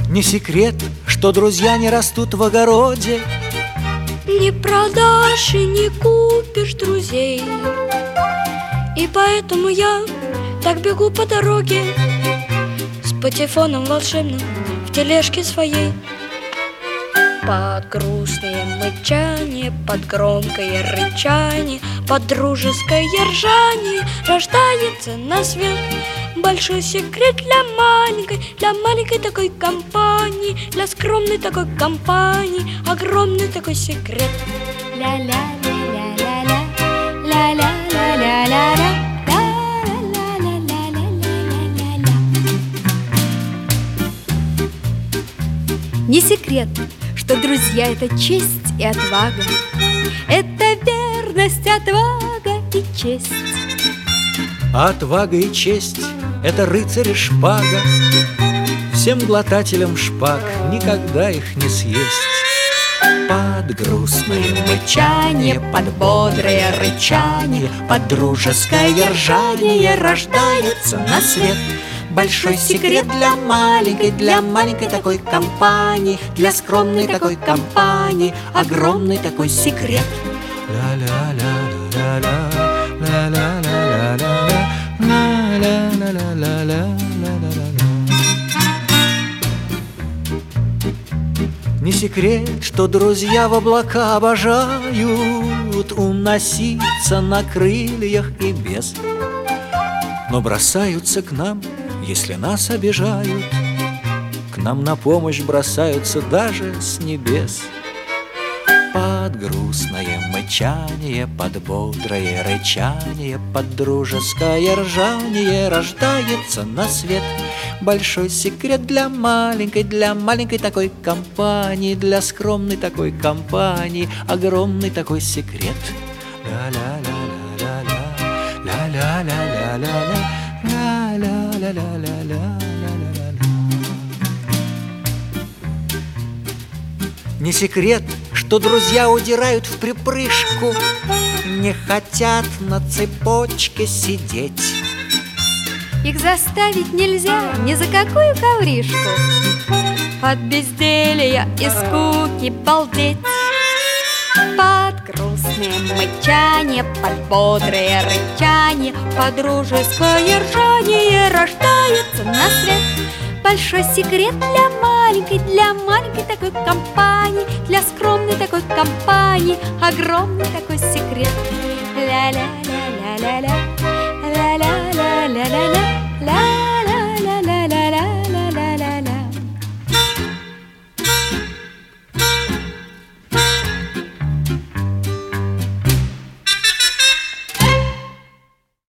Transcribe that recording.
Не секрет, что друзья не растут в огороде. Не продашь и не купишь друзей. И поэтому я так бегу по дороге с патефоном волшебным в тележке своей. Под грустное мычание, под громкое рычание, под дружеское ржание рождается на свет большой секрет для маленькой такой компании, для скромной такой компании, огромный такой секрет. Ля-ля-ля-ля-ля-ля, ля-ля-ля-ля-ля-ля. Не секрет, что друзья — это честь и отвага, это верность, отвага и честь. А отвага и честь — это рыцарь и шпага. Всем глотателям шпаг никогда их не съесть. Под грустное мычание, под бодрое рычание, под дружеское ржание рождается на свет большой секрет для маленькой такой компании, для скромной такой компании, огромный такой секрет. Не секрет, что друзья в облака обожают уноситься на крыльях и без, но бросаются к нам, если нас обижают. К нам на помощь бросаются даже с небес. Под грустное мычание, под бодрое рычание, под дружеское ржание рождается на свет большой секрет для маленькой такой компании, для скромной такой компании, огромный такой секрет. Не секрет, что друзья удирают в припрыжку, не хотят на цепочке сидеть. Их заставить нельзя ни за какую ковришку, от безделья и скуки балдеть. Под грустное мычание, под бодрое рычание, под дружеское ржание рождается на свет большой секрет для маленькой такой компании, для скромной такой компании, огромный такой секрет. Ля-ля-ля-ля-ля-ля, ля-ля-ля-ля-ля-ля.